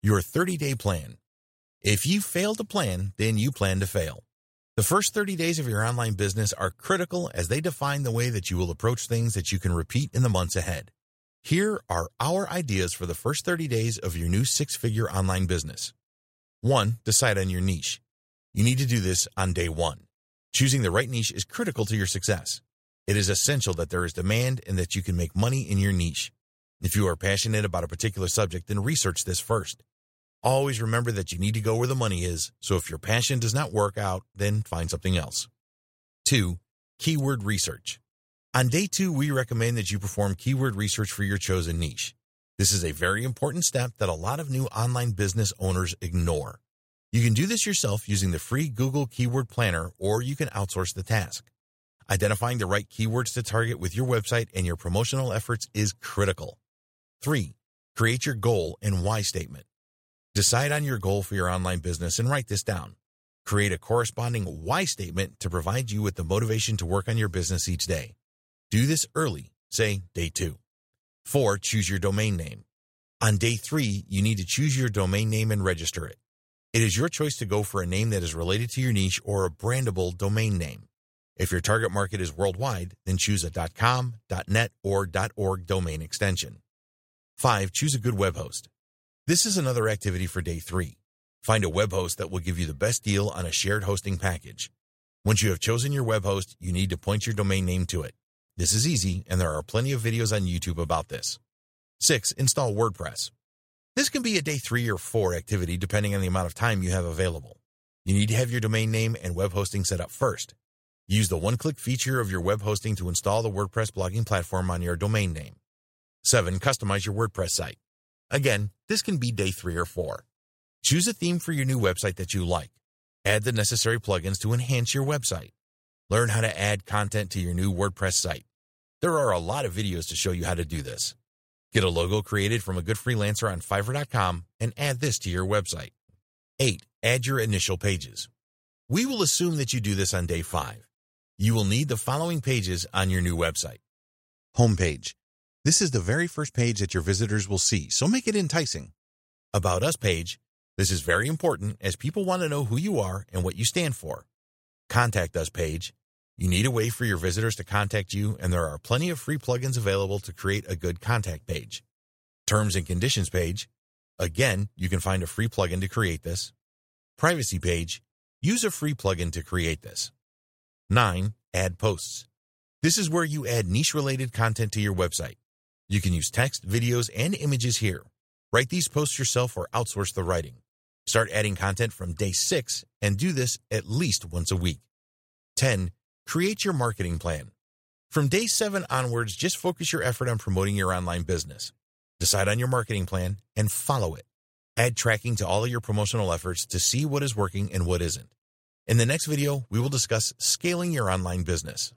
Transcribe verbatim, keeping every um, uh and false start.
Your thirty-day plan. If you fail to plan, then you plan to fail. The first thirty days of your online business are critical as they define the way that you will approach things that you can repeat in the months ahead. Here are our ideas for the first thirty days of your new six-figure online business. One, decide on your niche. You need to do this on day one. Choosing the right niche is critical to your success. It is essential that there is demand and that you can make money in your niche. If you are passionate about a particular subject, then research this first. Always remember that you need to go where the money is, so if your passion does not work out, then find something else. Two, keyword research. On day two, we recommend that you perform keyword research for your chosen niche. This is a very important step that a lot of new online business owners ignore. You can do this yourself using the free Google Keyword Planner, or you can outsource the task. Identifying the right keywords to target with your website and your promotional efforts is critical. Three, create your goal and why statement. Decide on your goal for your online business and write this down. Create a corresponding why statement to provide you with the motivation to work on your business each day. Do this early, say day two. Four, choose your domain name. On day three, you need to choose your domain name and register it. It is your choice to go for a name that is related to your niche or a brandable domain name. If your target market is worldwide, then choose a .com, .net, or .org domain extension. Five, choose a good web host. This is another activity for day three. Find a web host that will give you the best deal on a shared hosting package. Once you have chosen your web host, you need to point your domain name to it. This is easy, and there are plenty of videos on YouTube about this. Six, install WordPress. This can be a day three or four activity depending on the amount of time you have available. You need to have your domain name and web hosting set up first. Use the one-click feature of your web hosting to install the WordPress blogging platform on your domain name. Seven, customize your WordPress site. Again, this can be day three or four. Choose a theme for your new website that you like. Add the necessary plugins to enhance your website. Learn how to add content to your new WordPress site. There are a lot of videos to show you how to do this. Get a logo created from a good freelancer on Fiverr dot com and add this to your website. Eight, add your initial pages. We will assume that you do this on day five. You will need the following pages on your new website. Homepage. This is the very first page that your visitors will see, so make it enticing. About Us page. This is very important as people want to know who you are and what you stand for. Contact Us page. You need a way for your visitors to contact you, and there are plenty of free plugins available to create a good contact page. Terms and conditions page. Again, you can find a free plugin to create this. Privacy page. Use a free plugin to create this. Nine, add posts. This is where you add niche-related content to your website. You can use text, videos, and images here. Write these posts yourself or outsource the writing. Start adding content from day six and do this at least once a week. Ten, create your marketing plan. From day seven onwards, just focus your effort on promoting your online business. Decide on your marketing plan and follow it. Add tracking to all of your promotional efforts to see what is working and what isn't. In the next video, we will discuss scaling your online business.